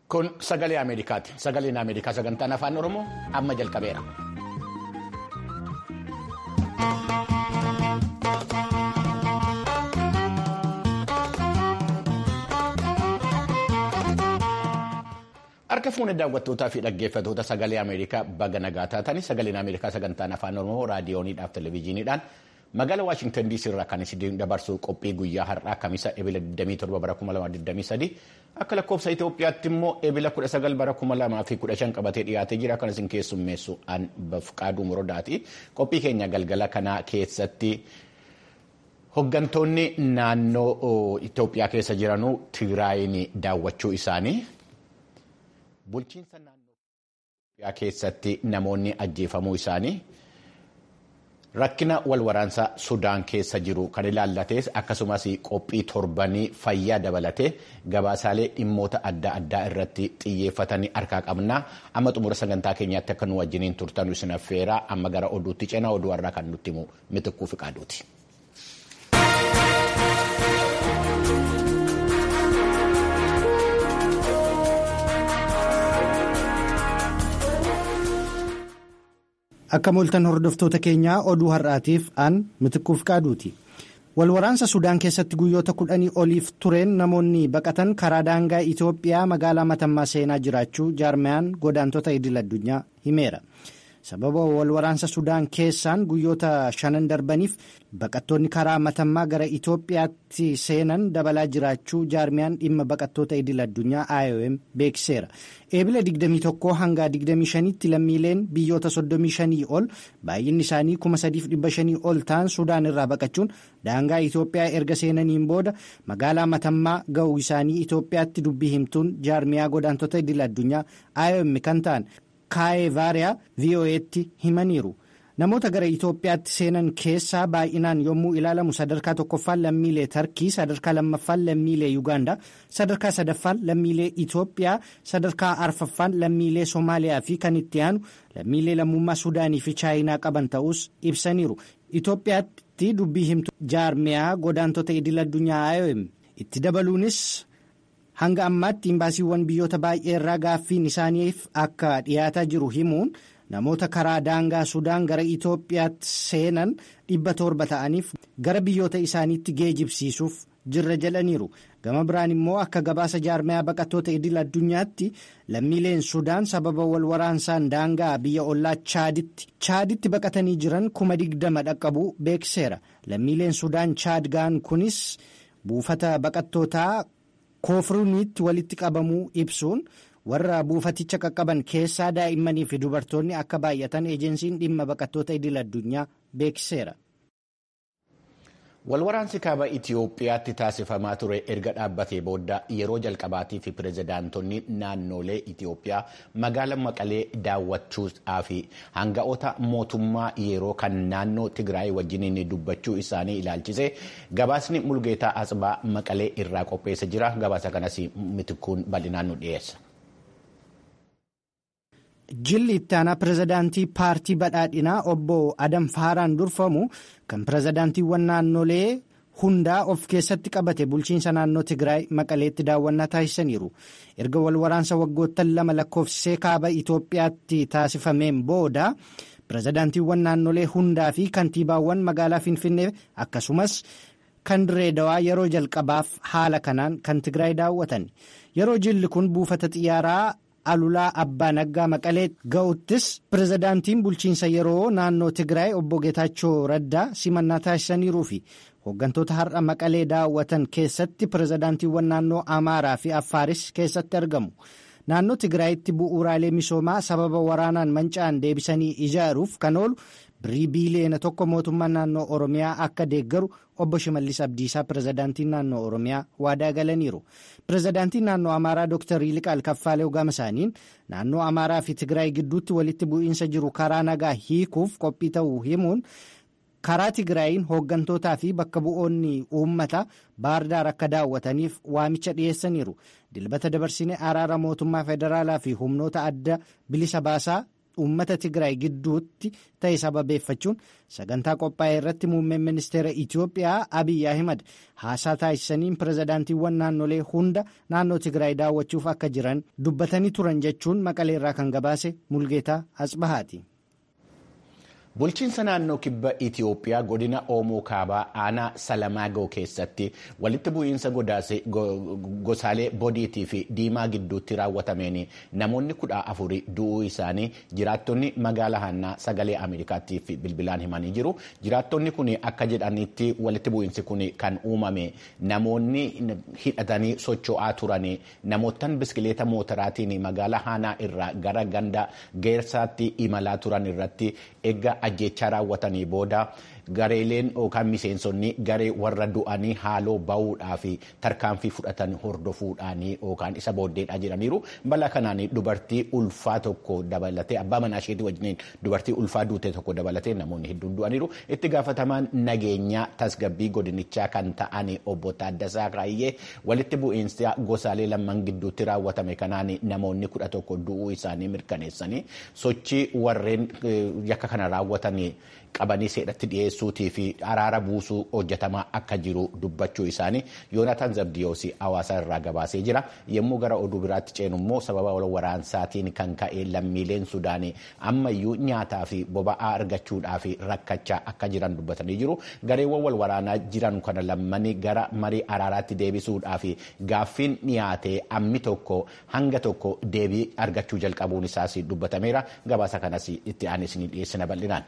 Kun sagalee Ameerikaati. Sagaleen Ameerikaa sagantaan afaan Oromoo amma jalqabeera. Harka fuunee daawwattootaa fi dhaggeeffattoota sagalee Ameerikaa baga nagaa taatanii sagaleen Ameerikaa sagantaan afaan Oromoo raadiyooniidhaaf televezyiiniidhaan magaalaa Waashingtan DC irraa kan isin dabarsu qophii guyyaa har'aa Kamiisa Ebila 27 bara 2023 akka lakkoofsa Itoophiyaatti immoo Ebila 19 bara 2015 qabatee dhiyaatee jira. Kan isin keessummeessu an Bafqaaduu Morodaati. Qophii keenya galgala kanaa keessatti hooggantoonni naannoo Itoophiyaa keessa jiranuu Tigraayin daawwachuu isaanii, bulchiinsa naannoo Itoophiyaa keessatti namoonni ajjeefamuu isaanii, rakkina walwaraansa Sudaan keessa jiru kan ilaallates akkasumas qophii torbanii fayyaa dabalatee gabaasaalee dhimmoota adda addaa irratti xiyyeeffatanii harkaa qabna. Amma xumura sagantaa keenyaatti akka nu wajjiniin turtan isin affeera. Amma gara oduutti cina oduu har'aa kan nutti himu Mitikkuu Fiqaaduuti. Akka mooltan hordoftoota keenyaa oduu har'aatiif an Mitikkuu Fiqaaduuti. Walwaraansa Sudaan keessatti guyyoota 10 oliif tureen namoonni baqatan karaa daangaa Itoophiyaa magaalaa Matammaa seenaa jiraachuu jaarmayaan godaantota idil-addunyaa himeera. Sababa walwaraansa Sudaan keessaan guyyoota 5 darbaniif baqattoonni karaa Matammaa gara Itoophiyaatti seenan dabalaa jiraachuu jaarmayaan dhimma baqattoota idil-addunyaa IOM beeksiseera. Eebila 21 hanga 25tti lammiileen biyyoota 35 ol baay'inni isaanii 3,500 ol ta'an Sudaan irraa baqachuun daangaa Itoophiyaa erga seenaniin booda magaalaa Matammaa ga'uu isaanii Itoophiyaatti dubbii himtuun jaarmiyaa godaantota idil-addunyaa IOM kan ta'an Kaayee Vaariyaa VOA'tti himaniiru. Namoota gara Itoophiyaatti seenan keessaa baay'inaan yommuu ilaalamu sadarkaa tokkoffaan lammiilee Tarkii, sadarkaa lammaffaan lammiilee Yuugaandaa, sadarkaa sadaffaan lammiilee Itoophiyaa, sadarkaa arfaffaan lammiilee Somaaliyaa fi kan itti aanu lammiilee lammummaa Sudaanii fi Chaayinaa qaban ta'us ibsaniiru. Itoophiyaatti dubbii himtu jaarmiyaa godaantota idil-addunyaa IOM itti dabaluunis hanga ammaatti imbaasiiwwan biyyoota baay'ee irraa gaaffiin isaaniif akka dhiyaataa jiru himuun namoota karaa daangaa Sudaan gara Itoophiyaatti seenan 700 ta'aniif gara biyyoota isaaniitti geejibsiisuuf jirra jedhaniiru. Gama biraan immoo akka gabaasa jaarmayaa baqattoota idil-addunyaatti lammiileen Sudaan sababa walwaraansaan daangaa biyya ollaa Chaaditti baqatanii jiran 20,000 dhaqqabuu beeksiseera. Lammiileen Sudaan Chaad ga'an kunis buufata baqattootaa Koofruuniitti walitti qabamuu ibsuun warra buufaticha qaqqaban keessaa daa'immanii fi dubartoonni akka baay'atan eejensiin dhimma baqattoota idil-addunyaa beeksiseera. Walwaraansi kaaba Itoophiyaatti taasifamaa ture erga dhaabbatee booda yeroo jalqabaatii fi pirezidaantonni naannolee Itoophiyaa magaalaa Maqalee daawwachuudhaa fi hanga'oota mootummaa yeroo kan naannoo Tigraay wajjiniin dubbachuu isaanii ilaalchise gabaasni Mulgeetaa Asbaa Maqalee irraa qopheessa jira. Gabaasa kanas Mitikkuun bal'inaan nu dhiyeessa. Jilli itti aanaa pirezidaantii paartii badhaadhinaa obbo Adam Faaraan durfamu kan pirezidaantiiwwan naannolee hundaa of keessatti qabate bulchiinsa naannoo Tigraay Maqaleetti daawwannaa taasisaniiru. Erga walwaraansa waggoottan 2 lakkoofsisee kaaba Itoophiyaatti taasifameen booda pirezidaantiiwwan naannolee hundaa fi kantiibaawwan magaalaa Finfinnee akkasumas kan Direedawaa yeroo jalqabaaf haala kanaan kan Tigraay daawwatan. Yeroo jilli kun buufata xiyyaaraa Alulaa Abbaa Naggaa Maqalee ga'uttis pirezidaantiin bulchiinsa yeroo naannoo Tigraay obbo Geetaachoo Raddaa simannaa taasisaniiruu fi hooggantoota har'a Maqalee daawwatan keessatti pirezidaantiiwwan naannoo Amaaraa fi Affaaris keessatti argamu. Naannoo Tigraayitti bu'uuraalee misoomaa sababa waraanaan manca'an deebisanii ijaaruuf kan oolu biliyoona 1 mootummaan naannoo Oromiyaa akka deeggaru obbo Shimallis Abdiisaa pirezidaantiin naannoo Oromiyaa waadaa galaniiru. Pirezidaantiin naannoo Amaaraa Dr. Yiliqaal Kaffaalew gama isaaniin naannoo Amaaraa fi Tigraay gidduutti walitti bu'iinsa jiru karaa nagaa hiikuuf qophii ta'uu himuun karaa Tigraayiin hooggantootaa fi bakka bu'oonni uummata Baardaar akka daawwataniif waamicha dhiyeessaniiru. Dilbata dabarsine araara mootummaa federaalaa fi humnoota adda bilisa baasaa uummata Tigraay gidduutti ta'e sababeeffachuun sagantaa qophaa'e irratti muummeen ministeera Itoophiyaa Abiy Ahimad haasaa taasisaniin pirezidaantiiwwan naannolee hunda naannoo Tigraay daawwachuuf akka jiran dubbatanii turan jechuun Maqaleerraa kan gabaase Mulgeetaa Asbahaati. Bulchiinsa naannoo kibba Itoophiyaa godina Oomoo Kaabaa aanaa Salamaagoo keessatti walitti bu'iinsa gosaalee Bodiitii fi Diimaa gidduutti raawwatameen namoonni 14 du'uu isaanii jiraattonni magaalaa Hannaa sagalee Ameerikaatiif bilbilaan himanii jiru. Jiraattonni kun akka jedhanitti walitti bu'iinsi kun kan uumame namoonni hidhatanii socho'aa turan namootaan biskileeta mootoraatiin magaalaa Hannaa irraa gara ganda Geersaatti imalaa turan irratti eegga ajjechaa raawwatanii booda gareeleen yookaan miseensonni garee warra du'anii haaloo ba'uudhaa fi tarkaanfii fudhatan hordofuudhaanii yookaan isa booddeedhaa jiraniiru. Balaa kanaan dubartii ulfaa tokko dabalatee abbaa manaa isheetii wajjiniin dubartii ulfaa duute tokko dabalatee namoonni hedduun du'aniiru. Itti gaafatamaan nageenyaa tasgabbii godinichaa kan ta'an obbo Taaddasaa Kaayyee walitti bu'iinsa gosaalee lamman gidduutti raawwatame kanaan namoonni 11 du'uu isaanii mirkaneessanii sochii warreen yakka kana raawwatanii qabanii seeratti dhiyeessuutii fi araara buusuu hojjetamaa akka jiru dubbachuu isaanii Yoonataan Zabdiyoosii hawaasa irraa gabaasee jira. Yommuu gara oduu biraatti ceenu immoo sababa wal waraansaatiin kan ka'e lammiileen Sudaanii ammayyuu nyaataa fi boba'aa argachuudhaaf rakkachaa akka jiran dubbatanii jiru. Gareewwan wal waraanaa jiran kana lammanii gara marii araaraatti deebisuudhaaf gaaffiin dhiyaatee ammi tokko hanga tokko deebii argachuu jalqabuun isaas dubbatameera. Gabaasa kanas itti aanee isinii dhiyeessina bal'inaan.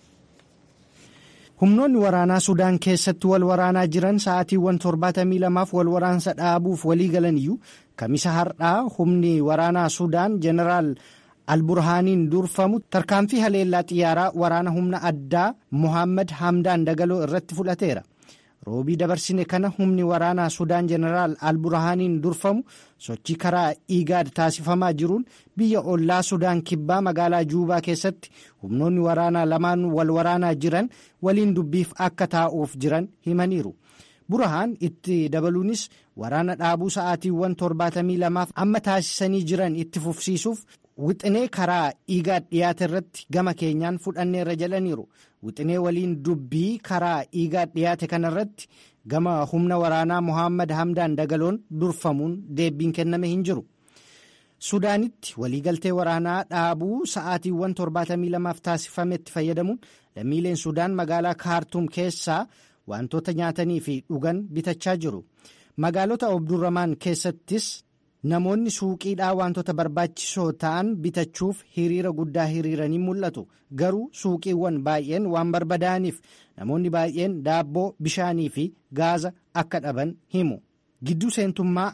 Humnoonni waraanaa Sudaan keessatti wal waraanaa jiran sa'aatiiwwan 72f wal waraansa dhaabuuf walii galaniyyuu kamisa har'aa humni waraanaa Sudaan Jeneraal Alburhaaniin durfamu tarkaanfii haleellaa xiyyaaraa waraana humna addaa Mohaammed Hamdaan Dagaloo irratti fudhateera. Roobii dabarsine kana humni waraanaa Sudaan Jeneraal Alburhaaniin durfamu sochii karaa Igaad taasifamaa jiruun biyya ollaa Sudaan kibbaa magaalaa Juubaa keessatti humnoonni waraanaa lamaan wal waraanaa jiran waliin dubbiif akka taa'uuf jiran himaniiru. Burhaan itti dabaluunis waraana dhaabuu sa'aatiiwwan 72f amma taasisanii jiran itti fufsiisuuf wixinee karaa Igaad dhiyaate irratti gama keenyaan fudhanneerra jedhaniiru. Wixinee waliin dubbii karaa Igaad dhiyaate kanarratti gama humna waraanaa Mohaammed Hamdaan Dagaloon durfamuun deebiin kenname hin jiru. Sudaanitti waliigaltee waraanaa dhaabuu sa'aatiiwwan 72f taasifametti fayyadamuun lammiileen Sudaan magaalaa Kaartuum keessaa wantoota nyaatanii fi dhugan bitachaa jiru. Magaalota Obdurramaan keessattis namoonni suuqiidhaa wantoota barbaachisoo ta'an bitachuuf hiriira guddaa hiriiranii mul'atu. Garuu suuqiiwwan baay'een waan barbadaa'aniif namoonni baay'een daabboo, bishaanii fi gaaza akka dhaban himu. Gidduu seentummaa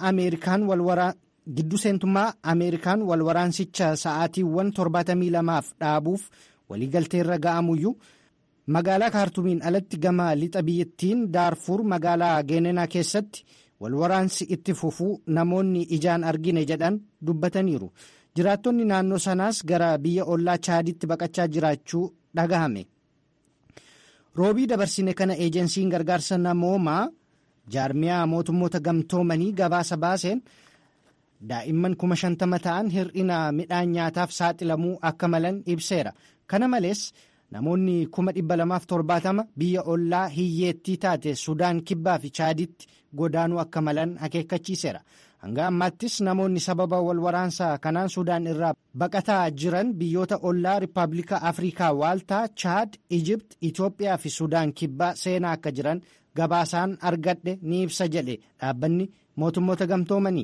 Ameerikaan wal waraansicha sa'aatiiwwan 72f dhaabuuf waliigalteerra ga'amuyyuu magaalaa Kaartuumiin alatti gama lixa biyyattiin Daarfuur magaalaa Geenenaa keessatti wal waraansi itti fufuu namoonni ijaan argine jedhan dubbataniiru. Jiraattonni naannoo sanaas gara biyya ollaa Chaaditti baqachaa jiraachuu dhagahame. Roobii dabarsine kana eejensiin gargaarsa namoomaa jaarmiyaa mootummoota gamtoomanii gabaasa baaseen daa'imman 50,000 ta'an hir'ina midhaan nyaataaf saaxilamuu akka malan ibseera. Kana malees namoonni 270 biyya ollaa hiyyeettii taate Sudaan kibbaa fi Chaaditti godaanuu akka malan akeekkachiiseera. Hanga ammaattis namoonni sababa wal waraansaa kanaan Sudaan irraa baqataa jiran biyyoota ollaa Rippaabilika Afrikaa Waaltaa, Chaad, Ijipt, Itoophiyaa fi Sudaan kibbaa seenaa akka jiran gabaasaan argadhe ni ibsa jedhe dhaabbanni mootummoota gamtoomanii.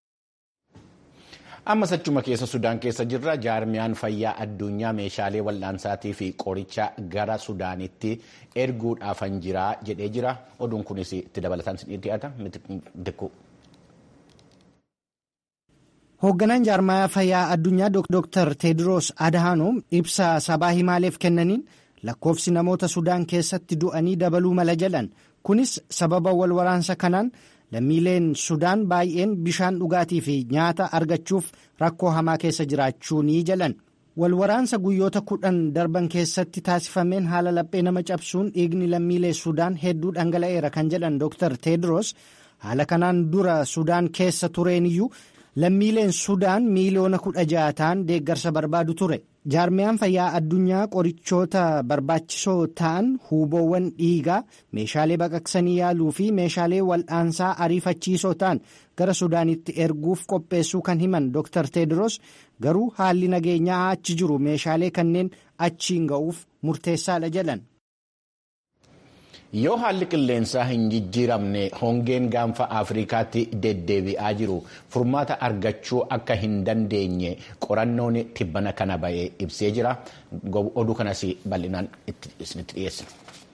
Ammas achuma keessa Sudaan keessa jirra. Jaarmiyaan fayyaa addunyaa meeshaalee wal'aansaatii fi qoricha gara Sudaanitti erguudhaafan jira jedhee jira. Oduun kunis itti dabalataan dhiyaata. Hoogganaan jaarmiyaa fayyaa addunyaa Dr. Tedros Adhanom ibsa sabaa himaaleef kennaniin lakkoofsi namoota Sudaan keessatti du'anii dabaluu mala jedhan. Kunis sababa wal waraansa kanaan lammiileen Sudaan baay'een bishaan dhugaatii fi nyaata argachuuf rakkoo hamaa keessa jiraachuu ni jedhan. Wal waraansa guyyoota 10 darban keessatti taasifameen haala laphee nama cabsuun dhiigni lammiilee Sudaan hedduu dhangala'eera kan jedhan Dr. Tedros haala kanaan dura Sudaan keessa tureeniyyuu lammiileen Sudaan miliyoona 16 ta'an deeggarsa barbaadu ture. Jaarmiyaan fayyaa addunyaa qorichoota barbaachisoo ta'an, huuboowwan dhiigaa, meeshaalee baqaqsanii yaaluu fi meeshaalee wal'aansaa ariifachiisoo ta'an gara Sudaanitti erguuf qopheessuu kan himan Dr. Tedros garuu haalli nageenyaa achi jiru meeshaalee kanneen achiin ga'uuf murteessaadha jedhan. Yoo haalli qilleensaa hin jijjiiramne hongeen gaanfa Afrikaatti deddeebi'aa jiru furmaata argachuu akka hin dandeenye qorannoon tibbana kana ba'ee ibsee jira. Oduu kanas bal'inaan isinitti dhiyeessina.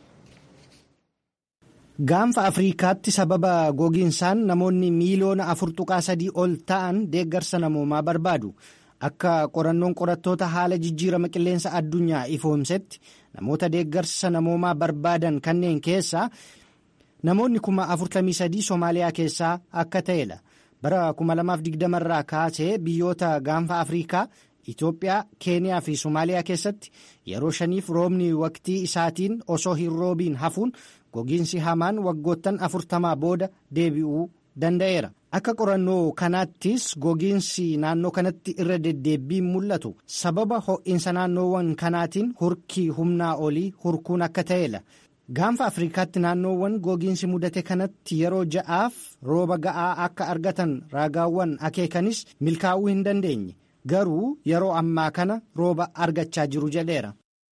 Gaanfa Afrikaatti sababa gogiinsaan namoonni miliyoona 4.3 ol ta'an deeggarsa namoomaa barbaadu. Akka qorannoon qorattoota haala jijjiirama qilleensa addunyaa ifoomsetti namoota deeggarsa namoomaa barbaadan kanneen keessaa namoonni 43,000 Somaaliyaa keessaa akka ta'edha. Bara 2020 irraa kaasee biyyoota gaanfa Afrikaa, Itoophiyaa, Keeniyaa fi Somaaliyaa keessatti yeroo 5f roobni waqtii isaatiin osoo hin roobiin hafuun gogiinsi hamaan waggoottan 40 booda deebi'uu danda'eera. Akka qorannoo kanaattis gogiinsi naannoo kanatti irra deddeebiin mul'atu sababa ho'iinsa naannoowwan kanaatiin hurkii humnaa olii hurkuun akka ta'edha. Gaanfa Afrikaatti naannoowwan gogiinsi mudate kanatti yeroo ja'aaf rooba ga'aa akka argatan raagaawwan akeekanis milkaa'uu hin dandeenye. Garuu yeroo ammaa kana rooba argachaa jiru jedheera.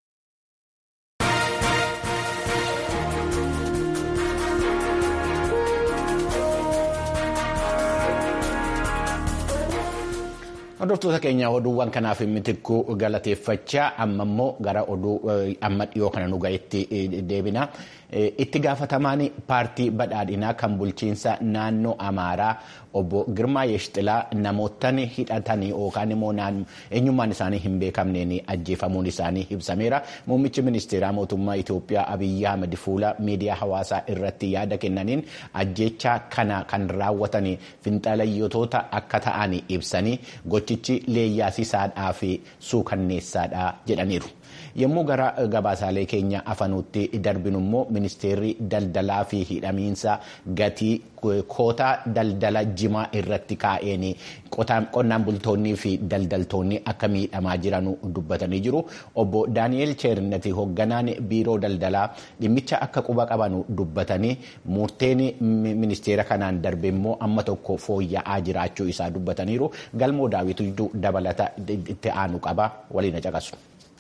Hordoftoota keenya oduuwwan kanaaf mitikkuu galateeffachaa amma immoo gara oduu amma dhiyoo kana nu ga'etti deebina. Itti gaafatamaan paartii badhaadhinaa kan bulchiinsa naannoo Amaaraa obbo Girmaa Yeshxilaa namoottan hidhatanii yookaan immoo eenyummaan isaanii hin beekamneen ajjeefamuun isaanii ibsameera. Muummichi ministeeraa mootummaa Itoophiyaa Abiyyi Ahmed fuula miidiyaa hawaasaa irratti yaada kennaniin ajjeechaa kana kan raawwatan finxalayyootota akka ta'an ibsanii gochichi leeyyaasisaadhaa fi suukanneessaadha jedhaniiru. Yommuu gara gabaasaalee keenya afanuutti darbinu immoo ministeerri daldalaa fi hidhamiinsa gatii kootaa daldala jimaa irratti kaa'een qonnaan bultoonnii fi daldaltoonni akka miidhamaa jiran dubbatanii jiru. Obbo Daani'eel Cheerneti hoogganaan biiroo daldalaa dhimmicha akka quba qaban dubbatanii murteen ministeera kanaan darbe immoo amma tokko fooyya'aa jiraachuu isaa dubbataniiru. Galmoo Daawwitu dabalata itti aanu qaba waliin caqasu.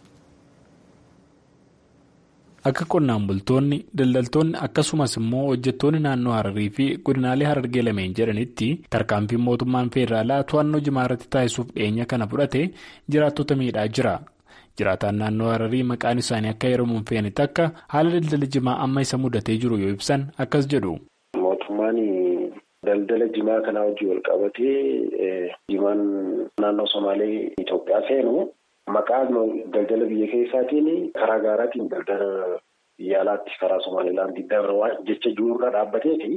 Akka qonnaan bultoonni, daldaltoonni akkasumas immoo hojjettoonni naannoo Hararii fi godinaalee Harargee lameen jedhanitti tarkaanfiin mootummaan feederaalaa to'annoo jimaa irratti taasisuuf dhiyeenya kana fudhate jiraattota miidhaa jira. Jiraataan naannoo Hararii maqaan isaanii akka heeramuun fe'anitti akka haala daldala jimaa amma isa mudatee jiru yoo ibsan akkas jedhu. Mootummaan daldala jimaa kanaa hojii wal qabatee jimaan naannoo Somaalee Itoophiyaa seenu. Maqaan daldala biyya keessaatiin karaa gaaraatiin daldala biyya alaatti karaa Somaaliilaandii darba jecha jiruurra dhaabbatee fi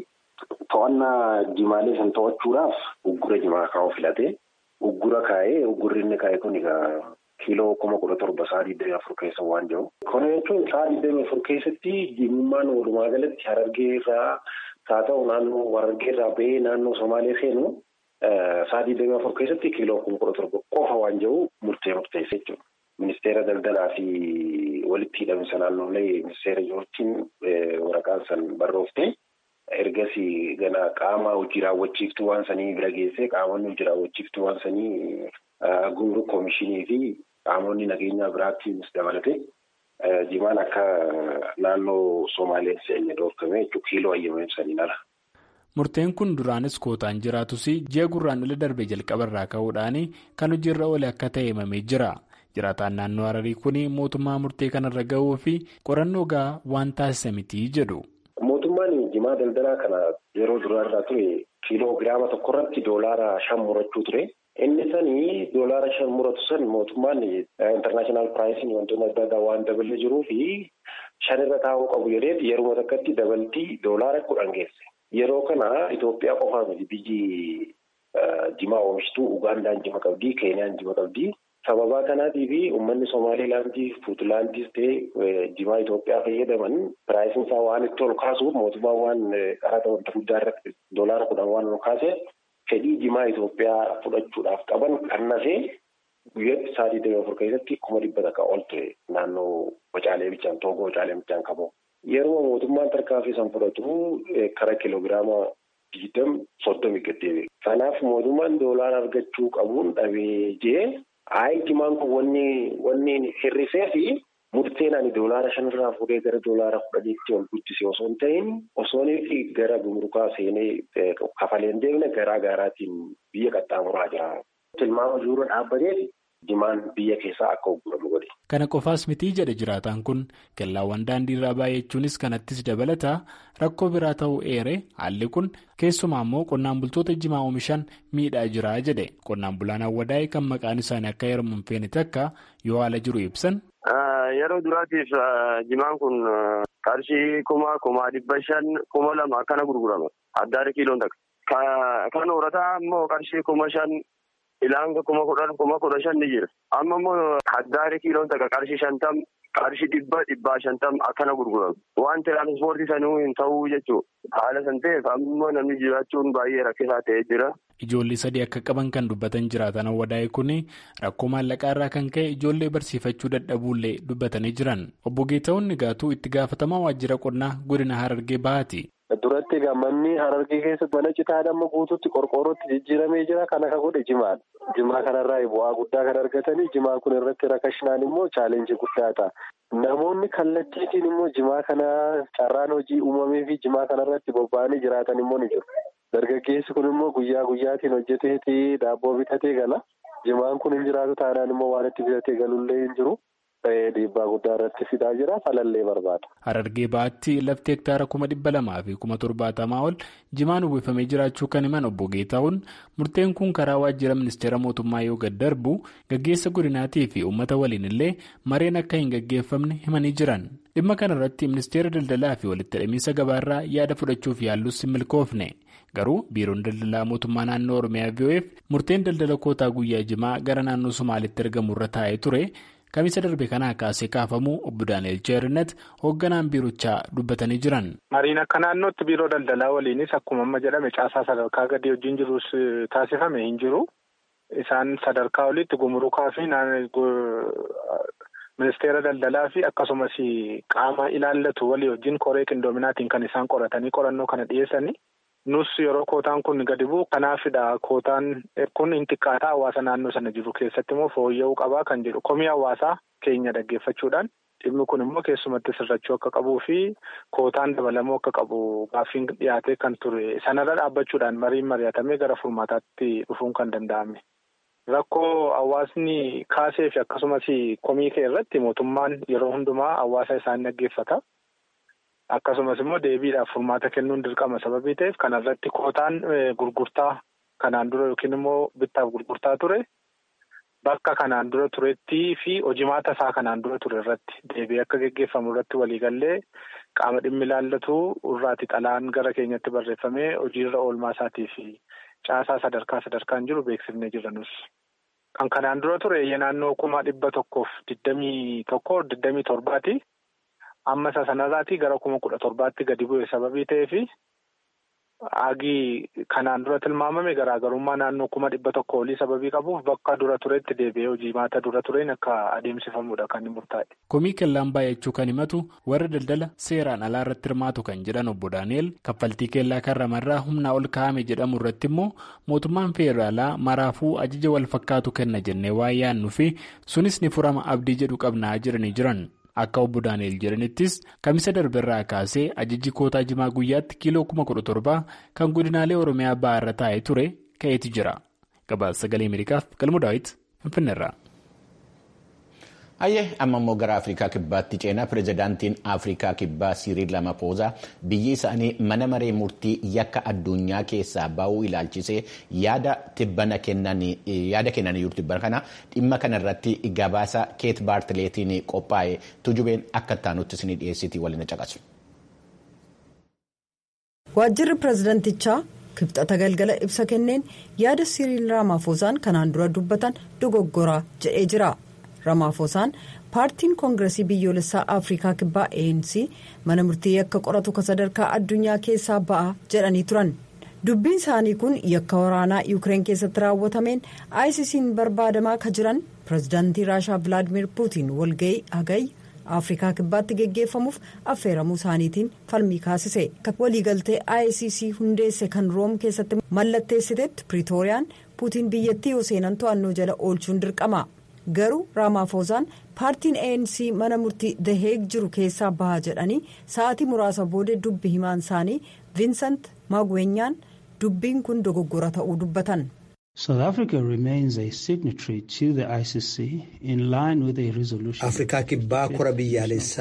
to'annaa jimaalee san to'achuudhaaf uggura jimaa kaa'uu filatee uggura kaa'ee uggurri inni kaa'e kun kiiloo 17,000 sa'a 24 keessa waan jiru. Kana jechuun sa'a 24 keessatti jimummaan walumaa galatti Harargee irraa haa ta'u naannoo Harargee irraa ba'ee naannoo Somaalee seenu. Sa'a 24 keessatti kiiloo 17,000 qofa waan jiru murteessee jechuudha. Ministeera daldalaa fi walitti hidhamisa naannolee ministeera Joortiin waraqaan san barrooftee ergasii gana qaama hojii raawwachiiftuu waan sanii bira geessee qaamonni hojii raawwachiiftuu waan sanii gumruk koomishinii fi qaamonni nageenyaa biraattis dabalatee jimaan akka naannoo Somaalee seenne dhoorkame jechuudha kiiloo ayyamee saniin ala. Murteen kun duraanis kootaan jiraatus ji'a gurraandhala darbe jalqabarraa ka'uudhaan kan hojiirra oole akka ta'e himamee jira. Jiraataan naannoo Hararii kun mootummaa murtee kanarra ga'uu fi qorannoo gahaa waan taasisa miti jedhu. Mootummaan jimaa daldalaa kana yeroo duraarraa ture kiiloo giraama tokkorratti doolaara 5 murachuu ture. Inni sanii doolaara 5 muratu san mootummaan intarnaashinaal piraayisiin wantoota adda addaa waan dabalee jiruu fi 5 irra taa'uu qabu jedhee yeroo takkatti dabaltii doolaara 10 geesse. Yeroo kana Itoophiyaa qofaa miti biyyi jimaa oomishtuu Ugaandaan jima qabdii, Keeniyaan jima qabdii. Sababaa kanaatii fi uummanni Somaaliilaandii, Puutlaandis ta'ee jimaa Itoophiyaa fayyadaman piraayisiin isaa waan itti ol kaasuuf mootummaan waan qarata wanta guddaa irratti doolaara 10 waan ol kaasee fedhii jimaa Itoophiyaa fudhachuudhaaf qaban qannasee guyyaatti sa'aatii 24 keessatti 100 takka ol ture naannoo Wacaalee bichaan Toogoo Wacaalee bichaan qabu. Yeroo mootummaan tarkaanfii san fudhatu kara kiloogiraama 20-30 gaddeebi'e. Kanaaf mootummaan doolaara argachuu qabuun dhabee jee jimaan kun wanni hir'isee fi murteen ani doolaara 5 irraa fuudhee gara doolaara 10tti ol guddisee osoo hin ta'in osoo gara gumrukaa seenee kafaleen deemne garaa garaatiin biyya qaxxaamuraa jira. Tilmaama jiru dhaabbatee jimaan biyya keessaa akka gurguramu godhe. Kana qofaas mitii jedhe jiraataan kun kellaawwan daandii irraa baay'achuunis kanattis dabalataa rakkoo biraa ta'uu eere haalli kun keessumaa immoo qonnaan bultoota jimaa oomishan miidhaa jira jedhe qonnaan bulaan Awwadaa'ee kan maqaan isaanii akka heeramuun feene takka yoo haala jiru ibsan. Yeroo duraatiif jimaan kun qarshii 1,500 2,000 akkana gurgurama. Addaari kiiloon takka. Kan horataa immoo qarshii 5,000 ilaanga 10,000 ni jira. Amma immoo addaari kiiloon takka qarshii 50 qarshii 100 akkana gurguramu. Waan tiraanspoortii sanuu hin ta'uu jechuudha. Haala san ta'eef amma namni jiraachuun baay'ee rakkisaa ta'ee jira. Ijoollee 3 akka qaban kan dubbatan jiraatan Awwadaa'ee kun rakkoo maallaqaa irraa kan ka'e ijoollee barsiifachuu dadhabuullee dubbatanii jiran. Obbo Geetahuun Nigaatuu itti gaafatamaa waajjira qonnaa godina Harargee Bahaati. Duratti manni Harargee keessatti mana citaa damma guutuutti qorqoorrootti jijjiiramee jira. Kan akka godhe jimaadha. Jimaa kanarraa bu'aa guddaa kan argatanii jimaa kun irratti rakkashinaan immoo chaalenjii guddaa ta'a. Namoonni kallattiitiin immoo jimaa kana carraan hojii uumamee fi jimaa kanarratti bobba'anii jiraatan immoo ni jiru. Dargaggeessi kun immoo guyyaa guyyaatiin hojjeteeti daabboo bitatee gala. Jimaan kun hin jiraatu taanaan immoo waan itti bitatee galullee hin jiru. Dhiibbaa guddaa irratti fidaa jira. Falallee barbaada. Harargee Bahaatti lafti hektaara 200,000 fi 70,000 ol jimaan uwwifamee jiraachuu kan himan obbo Geetahuun murteen kun karaa waajjira ministeera mootummaa yoo gad darbu gaggeessa godinaatii fi uummata waliin illee mareen akka hin gaggeeffamne himanii jiran. Dhimma kanarratti ministeera daldalaa fi walitti hidhamiinsa gabaarraa yaada fudhachuuf yaallus hin milkoofne. Garuu biiroon daldalaa mootummaa naannoo Oromiyaa VOF murteen daldala kootaa guyyaa jimaa gara naannoo Somaaliitti argamu irra taa'ee ture. Kamisa darbe kanaa kaasee kaafamuu obbo Daani'el Cheerinet hoogganaan biirochaa dubbatanii jiran. Mariin akka naannootti biiroo daldalaa waliinis akkuma amma jedhame caasaa sadarkaa gadi wajjin jirus taasifame hin jiru. Isaan sadarkaa olitti gumurukaa fi ministeera daldalaa fi akkasumas qaama ilaallatu walii wajjin koree qindoominaatiin kan isaan qoratanii qorannoo kana dhiyeessanii. Nus yeroo kootaan kun gadi bu'u kanaafidha kootaan kun hin xiqqaataa hawaasa naannoo sana jiru keessatti immoo fooyya'uu qabaa kan jedhu komii hawaasaa keenya dhaggeeffachuudhaan dhimmi kun immoo keessumatti sirrachuu akka qabuu fi kootaan dabalamuu akka qabu gaaffiin dhiyaatee kan ture sanarra dhaabbachuudhaan mariin mari'atamee gara furmaataatti dhufuun kan danda'ame. Rakkoo hawaasni kaasee fi akkasumas komii kee irratti mootummaan yeroo hundumaa hawaasa isaan dhaggeeffata. Akkasumas immoo deebiidhaaf furmaata kennuun dirqama sababii ta'eef kanarratti kootaan gurgurtaa kanaan dura yookiin immoo bittaaf gurgurtaa ture bakka kanaan dura turetti fi hojimaata isaa kanaan dura ture irratti deebii akka geggeeffamu irratti waliigallee qaama dhimmi ilaallatu irraati xalaan gara keenyatti barreeffamee hojiirra oolmaa isaatii fi caasaa sadarkaan jiru beeksifnee jiranus. Kan kanaan dura ture naannoo 121-27 amma isa sanarraatii gara 17,000tti gadi bu'e sababii ta'eefi agii kanaan dura tilmaamame garaagarummaa naannoo 100,000 olii sababii qabuuf bakka dura turetti deebi'ee hojimaata dura tureen akka adeemsifamudha kan inni murtaa'e. Komii kellaan baay'achuu kan himatu warra daldala seeraan alaa irratti hirmaatu kan jedhan obbo Daani'el kaffaltii kellaa karramarraa humnaa ol kaa'ame jedhamu irratti immoo mootummaan feeraalaa maraafuu ajaja wal fakkaatu kenna jennee waa yaannu fi sunis ni furama abdii jedhu qabnaa jiranii jiran. Akka obbo Daani'el jedhanittis kamisa darberraa kaasee ajajji kootaa jimaa guyyaatti kiiloo 17,000 kan godinaalee Oromiyaa ba'aa irra taa'ee ture ka'eeti jira. Gabaasa Sagalee Ameerikaaf Galmoo Daawit Finfinneerraa. Ayyee amma immoo gara Afrikaa Kibbaatti ceenaa pirezidaantiin Afrikaa Kibbaa Siriil Ramaphosa biyyi isaanii mana maree murtii yakka addunyaa keessaa ba'uu ilaalchisee yaada kennanii jiru tibbana kana dhimma kanarratti gabaasa Keet Baartileetiin qophaa'e tujubeen akka taanutti isin dhiyeessitii waliin caqasu. Waajjirri pirezidaantichaa kibxata galgala ibsa kenneen yaada Siriil Ramaphosaan kanaan dura dubbatan dogoggoraa jedhee jira. Ramaphosaan paartiin koongiresii biyyoolessaa Afrikaa Kibbaa ANC mana murtii yakka qoratu kan sadarkaa addunyaa keessaa ba'a jedhanii turan. dubbiin isaanii kun yakka waraanaa yuukireen keessatti raawwatameen ICC'n barbaadamaa ka jiran pirezidaantii raashaa Vilaadimir Puutiin walga'ii hagayya afrikaa kibbaatti geggeeffamuuf affeeramuu isaaniitiin falmii kaasise. waliigaltee ICC hundeesse kan room keessatti mallatteessitetti Piriitooriyaan Puutiin biyyattii yoo seenan to'annoo jala oolchuun dirqama. garuu Raamaafoosaan paartiin ANC mana murtii The Hague jiru keessaa baha jedhanii sa'aatii muraasa booda dubbi himaan isaanii Vincent Magweenyaan dubbiin kun dogoggora ta'uu dubbatan. South Africa remains a signatory to the ICC in line with a resolution. Afrikaa kibbaa kora biyyaalessaa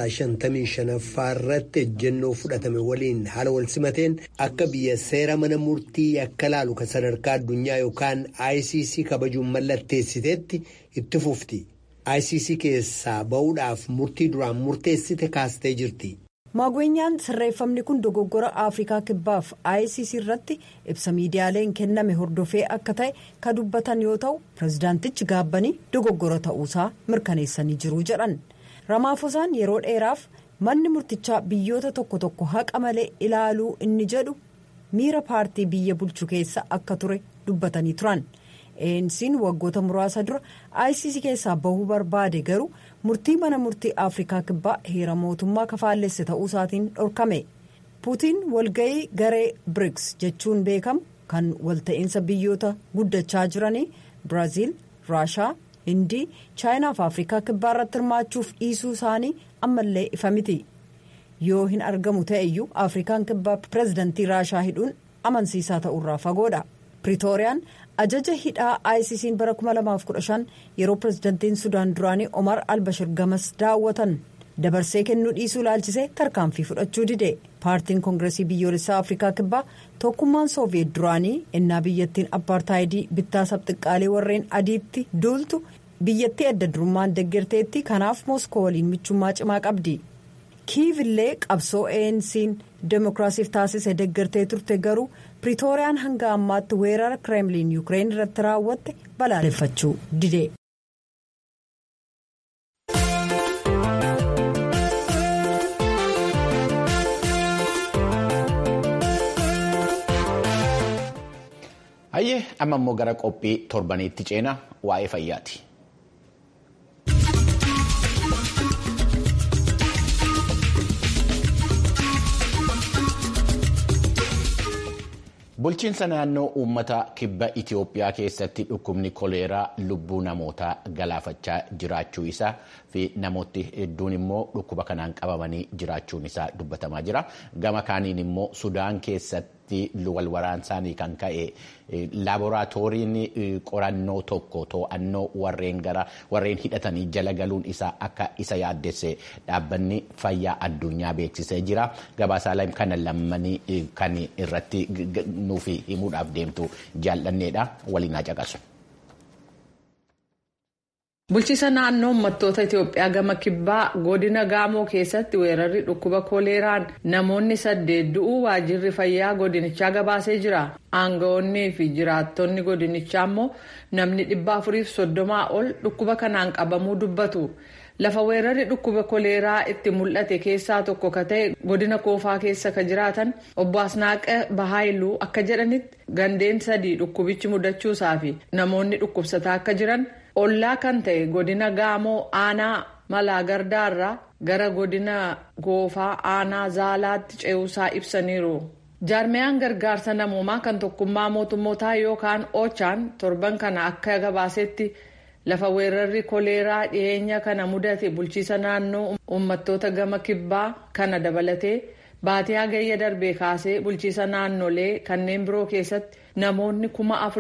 55ffaa irratti ejjennoo fudhatame waliin haala wal simateen akka biyya seera mana murtii yakka laalu kan sadarkaa addunyaa yookaan ICC kabajuun mallatteessiteetti itti fufti. ICC keessaa ba'uudhaaf murtii duraan murteessite kaastee jirti. Magweenyaan sirreeffamni kun dogoggora Afrikaa kibbaaf ICC irratti ibsa miidiyaaleen kenname hordofee akka ta'e ka dubbatan yoo ta'u pirezidaantichi gaabbanii dogoggora ta'uusaa mirkaneessanii jiru jedhan. Ramaafosaan yeroo dheeraaf manni murtichaa biyyoota tokko tokko haqa malee ilaaluu inni jedhu miira paartii biyya bulchu keessa akka ture dubbatanii turan. ANC'n waggoota muraasa dura ICC keessaa bahuu barbaade garuu murtii mana murtii Afrikaa kibbaa heera mootummaa kafaallesse ta'uusaatiin dhorkame. Puutiin walga'ii garee BRICS jechuun beekamu kan walta'iinsa biyyoota guddachaa jiranii Biraaziil, Raashaa, Hindii, Chaayinaa fi Afrikaa kibbaa irratti hirmaachuuf dhiisuu isaanii ammallee ifa miti. Yoo hin argamu ta'eyyuu Afrikaan kibbaa pirezidantii Raashaa hidhuun amansiisaa ta'urraa fagoodha. Piriitooriyaan ajaja hidhaa ICC'n bara 2015 yeroo pirezidantiin Sudaan duraanii Omar al-Bashir gamas daawwatan dabarsee kennuu dhiisuu ilaalchisee tarkaanfii fudhachuu dide. Paartiin Koongireesii biyyoolessaa Afrikaa kibbaa tokkummaan Sooviyeet duraanii ennaa biyyattiin Appaartaayidii bittaa sabxiqqaalee warreen adiitti duultu biyyattii adda durummaan deeggarteetti kanaaf Mooskoo waliin michummaa cimaa qabdi. Kiiv illee qabsoo ANC'n Dimookiraasiif taasise deeggartee turte garuu Piriitooriyaan hanga ammaatti weerara Kireemliin Yuukireen irratti raawwatte balaaleffachuu dide. Hayyee amma immoo gara qophii torbaniitti ceena waa'ee fayyaati. Bulchiinsa naannoo uummata kibba Itoophiyaa keessatti dhukkubni koleeraa lubbuu namootaa galaafachaa jiraachuu isaa fi namooti hedduun immoo dhukkuba kanaan qabamanii jiraachuun isaa dubbatamaa jira. Gama kaaniin immoo Sudaan keessatti wal waraansaanii kan ka'e laaboraatooriin qorannoo tokko to'annoo warreen hidhatanii jala galuun isaa akka isa yaaddesse dhaabbanni fayyaa addunyaa beeksisee jira. Gabaasaaleen kana lammanii kan irratti nuuf himuudhaaf deemtu jaallanneedha. Waliin haa caqasu. Bulchiinsa naannoo uummattoota Itoophiyaa gama kibbaa godina Gaamoo keessatti weerarri dhukkuba koleeraan namoonni 8 du'uu waajjirri fayyaa godinichaa gabaasee jira. Aangawoonnii fi jiraattonni godinichaa immoo namni 430 ol dhukkuba kanaan qabamuu dubbatu. Lafa weerarri dhukkuba koleeraa itti mul'ate keessaa tokko ka ta'e godina Koofaa keessa ka jiraatan obbo Asnaaqaa Bahaayiluu akka jedhanitti gandeen 3 dhukkubichi mudachuusaa fi namoonni dhukkubsataa akka jiran ollaa kan ta'e godina Gaamoo aanaa Malaagardaarraa gara godina Goofaa aanaa Zaalaatti ce'uusaa ibsaniiru. Jaarmiyaan gargaarsa namoomaa kan tokkummaa mootummootaa yookaan Ochaan torban kana akka gabaasetti lafa weerarri koleeraa dhiyeenya kana mudate bulchiinsa naannoo uummattoota gama kibbaa kana dabalatee baatii hagayya darbee kaasee bulchiinsa naannolee kanneen biroo keessatti namoonni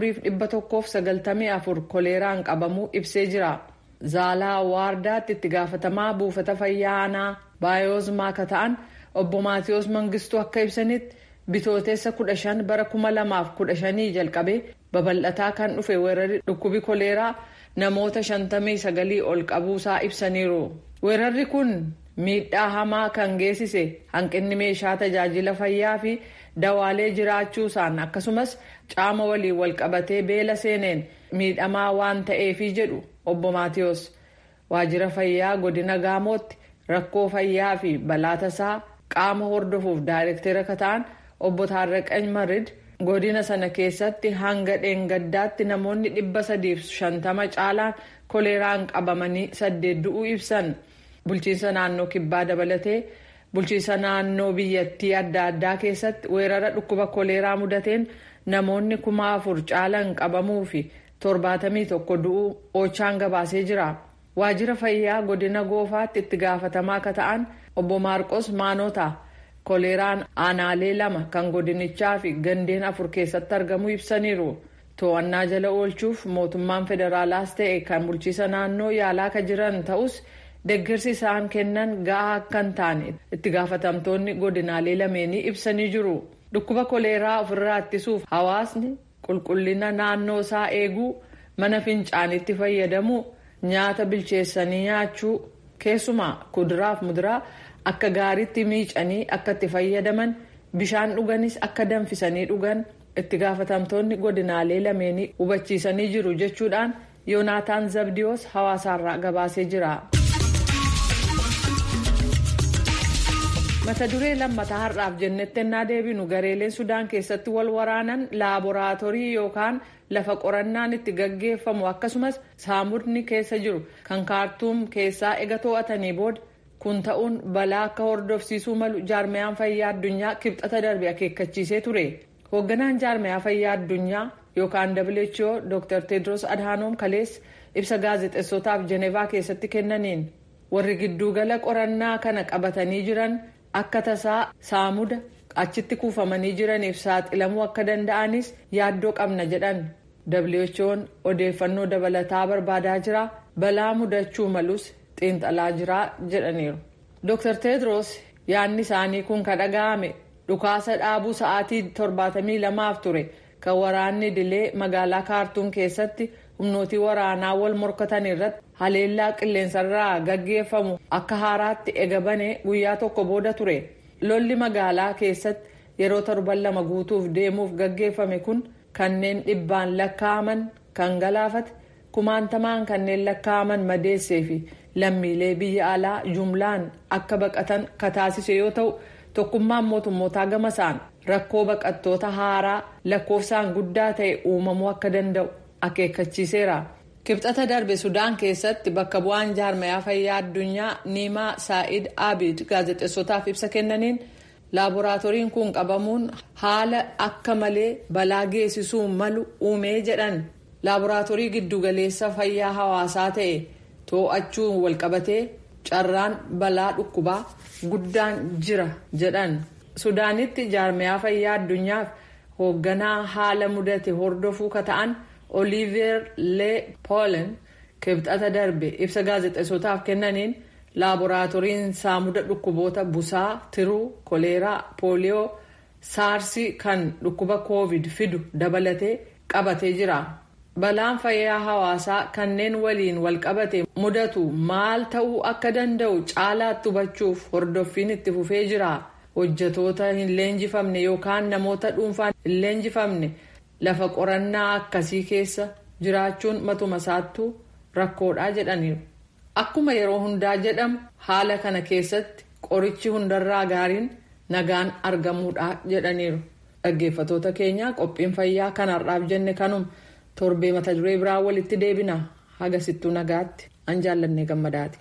4,194 koleeraan qabamuu ibsee jira. Zaalaa Waardaatti itti gaafatamaa buufata fayyaa aanaa Baayozmaa ka ta'an obbo Maatiyoos Mangistuu akka ibsanitti bitooteessa 15 bara 2015 jalqabee babal'ataa kan dhufe weerarri dhukkubi koleeraa namoota 59 ol qabuusaa ibsaniiru. Weerarri kun miidhaa hamaa kan geessise hanqinni meeshaa tajaajila fayyaa fi dawaalee jiraachuusaan akkasumas caama waliin wal qabatee beela seeneen miidhamaa waan ta'eefi jedhu obbo Maatiyoos. Waajjira fayyaa godina Gaamootti rakkoo fayyaa fi balaa tasaa qaama hordofuuf daayirektera ka ta'an obbo Taarraqany Marid godina sana keessatti hanga dheengaddaatti namoonni 350 caalaan koleeraan qabamanii 8 du'uu ibsan. Bulchiinsa naannoo kibbaa dabalatee bulchiinsa naannoo biyyattii adda addaa keessatti weerara dhukkuba koleeraa mudateen namoonni 4,000 caalan qabamuu fi 71 du'uu Oochaan gabaasee jira. Waajjira fayyaa godina Goofaatti itti gaafatamaa akka ta'an obbo Maarqos Maanota koleeraan aanaalee 2 kan godinichaa fi gandeen 4 keessatti argamu ibsaniiru. To'annaa jala oolchuuf mootummaan federaalaas ta'e kan bulchiinsa naannoo yaalaa akka jiran ta'us deeggarsi isaan kennan gahaa akka hin taane itti gaafatamtoonni godinaalee lameenii ibsanii jiru. Dhukkuba koleeraa ofirraa ittisuuf hawaasni qulqullina naannoo isaa eeguu, mana fincaanitti fayyadamuu, nyaata bilcheessanii nyaachuu, keessumaa kuduraaf muduraa akka gaariitti miicanii akka itti fayyadaman, bishaan dhuganis akka danfisanii dhugan itti gaafatamtoonni godinaalee lameenii hubachiisanii jiru jechuudhaan Yoonaataan Zabdiyoos hawaasaarraa gabaasee jira. Mata duree lammataa har'aaf jennetti ennaa deebinu gareeleen Sudaan keessatti wal waraanan laaboraatoorii yookaan lafa qorannaan itti gaggeeffamu akkasumas saamudni keessa jiru kan kaartuum keessaa ega to'atanii booda kun ta'uun balaa akka hordofsiisuu malu jaarmayaan fayyaa addunyaa kibxata darbe akeekkachiisee ture. Hoogganaan jaarmayaa fayyaa addunyaa yookaan WHO Dr. Tedros Adhanom kaleessa ibsa gaazexeessotaaf Jenevaa keessatti kennaniin warri giddugala qorannaa kana qabatanii jiran akka tasaa saamuda achitti kuufamanii jiraniif saaxilamuu akka danda'anis yaaddoo qabna jedhan. WHO'n odeeffannoo dabalataa barbaadaa jira, balaa mudachuu malus xiinxalaa jira jedhaniiru. Dr. Tedros yaadni isaanii kun kan dhaga'ame dhukaasa dhaabuu sa'aatii 72 ture kan waraanni dilee magaalaa kaartuum keessatti humnootii waraanaa wal morkatan irratti haleellaa qilleensarraa gaggeeffamu akka haaraatti eegabane guyyaa tokko booda ture. Lolli magaalaa keessatti yeroo 7 guutuuf deemuuf gaggeeffame kun kanneen dhibbaan lakkaa'aman kan galaafate, kumaantamaan kanneen lakkaa'aman madeessee fi lammiilee biyya alaa jumlaan akka baqatan kataasise yoo ta'u, tokkummaan mootummootaa gamasaan rakkoo baqattoota haaraa lakkoofsaan guddaa ta'e uumamuu akka danda'u akeekkachiiseera. Kibxata darbe Sudaan keessatti bakka bu'aan jaarmayaa fayyaa addunyaa Niimaa Saa'id Abid gaazexeessotaaf ibsa kennaniin laaboraatooriin kun qabamuun haala akka malee balaa geessisuu malu uumee jedhan. Laaboraatoorii giddugaleessa fayyaa hawaasaa ta'e to'achuun walqabatee carraan balaa dhukkubaa guddaan jira jedhan. Sudaanitti jaarmayaa fayyaa addunyaaf hoogganaa haala mudate hordofuu ka ta'an Olivier Le Polen kibxata darbe ibsa gaazexeessotaaf kennaniin laaboraatooriin saamuda dhukkuboota busaa, tiruu, koleeraa, pooliyoo, saarsii kan dhukkuba koovid fidu dabalatee qabatee jira. Balaan fayyaa hawaasaa kanneen waliin walqabate mudatu maal ta'uu akka danda'u caalaatti hubachuuf hordoffiin itti fufee jira. Hojjetoota hin leenjifamne yookaan namoota dhuunfaan hin leenjifamne lafa qorannaa akkasii keessa jiraachuun matuma isaattuu rakkoodha jedhaniiru. Akkuma yeroo hundaa jedhamu haala kana keessatti qorichi hundarraa gaariin nagaan argamuudha jedhaniiru. Dhaggeeffatoota keenya qophiin fayyaa kanarraaf jenne kanuma torbee mata duree biraa walitti deebina. Hagasittuu nagaatti an jaallannee gammadaati.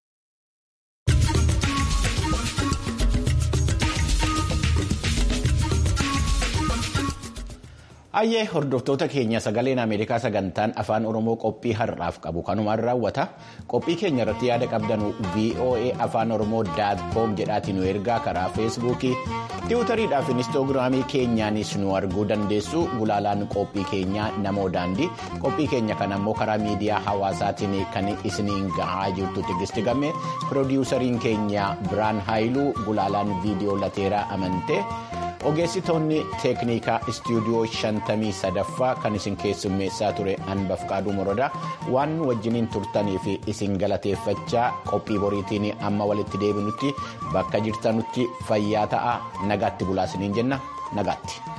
Ayyee hordoftoota keenya sagaleen Ameerikaa sagantaan afaan Oromoo qophii har'aaf qabu kanumaan raawwata. Qophii keenya irratti yaada qabdanu VOA afaan Oromoo.com jedhaatiin nu ergaa karaa feesbuukii, tiwutariidhaa fi inistoogiraamii keenyaanis nu arguu dandeessu. Gulaalaan qophii keenyaa namoo daandii. Qophii keenya kana immoo karaa miidiyaa hawaasaatiin kan isiniin gahaa jirtu Tigisti Gammee, piroodiwusariin keenya Biraan Haayiluu, gulaalaan viidiyoo Lateeraa Amantee. Ogeessitoonni teeknikaa istuudiyoo 53ffaa kan isin keessummeessaa ture Anbafqaaduu Morodaa waan wajjiniin turtanii fi isin galateeffachaa qophii boriitiin amma walitti deebinutti bakka jirtanutti fayyaa ta'aa nagaatti bulaa isiniin jenna nagaatti.